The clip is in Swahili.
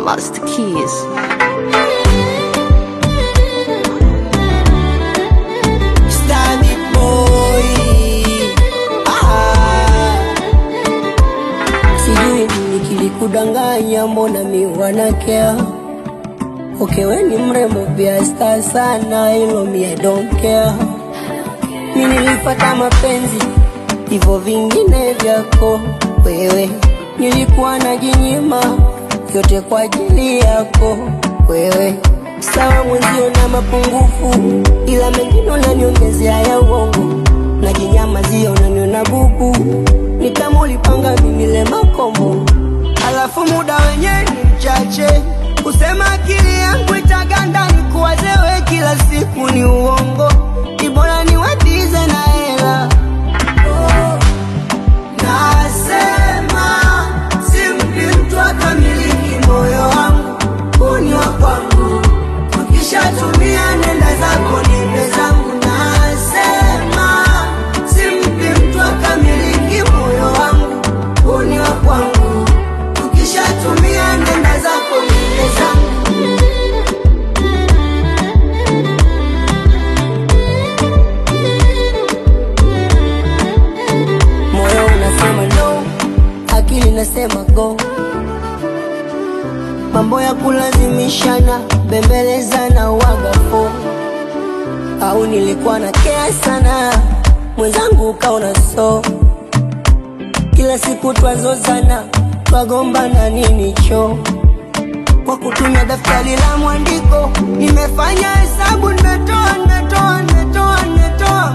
Lost Keys. Stabby boy. Sijui nikilikudanganya mbona mi wanakea. Okay, we ni mrembo pia star sana, hilo mi I don't care. Mimi nilipata mapenzi hivyo vingine vyako wewe, nilikuwa najinyima yote kwa ajili yako wewe. Sawa mwenzio na mapungufu, ila mengine unaniongezea ya uongo. Najinyamazia unaniona bubu, ni kama ulipanga mimi le makombo. Alafu muda wenyewe ni mchache, kusema akili yangu itaganda nikuwaze wewe kila siku ni uongo. Ibora niwatize na hela. Nasema simpi mtu akamiliki moyo wangu, huni wa kwangu. Ukishatumia nenda zako nipe zangu. Nasema simpi mtu akamiliki moyo wangu, huni wa kwangu. Ukishatumia nenda zako nipe zangu. Moyo unasema no, akili nasema go. Mambo ya kulazimishana, bembelezana wagafo. Au nilikuwa na care sana, mwenzangu ukaona so. Kila siku twazozana, twagombana nini cho. Kwa kutumia daftari la mwandiko, nimefanya hesabu, nimetoa